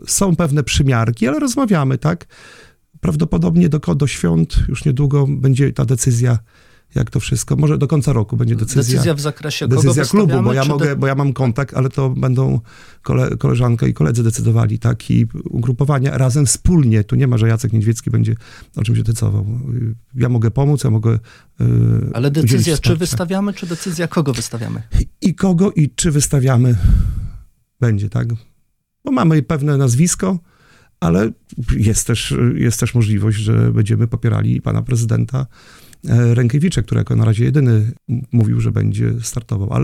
są pewne przymiarki, ale rozmawiamy, tak? Prawdopodobnie do świąt już niedługo będzie ta decyzja, jak to wszystko, może do końca roku będzie decyzja w zakresie kogo decyzja klubu, wystawiamy, bo ja mam kontakt, ale to będą koleżanka i koledzy decydowali, tak, i ugrupowania razem wspólnie, tu nie ma, że Jacek Niedźwiecki będzie o czymś decydował. Ja mogę pomóc, ja mogę ale decyzja, czy wystawiamy, czy decyzja, kogo wystawiamy? I kogo i czy wystawiamy będzie, tak? Bo mamy pewne nazwisko, ale jest też możliwość, że będziemy popierali pana prezydenta Rękiewicza, który jako na razie jedyny mówił, że będzie startował. Ale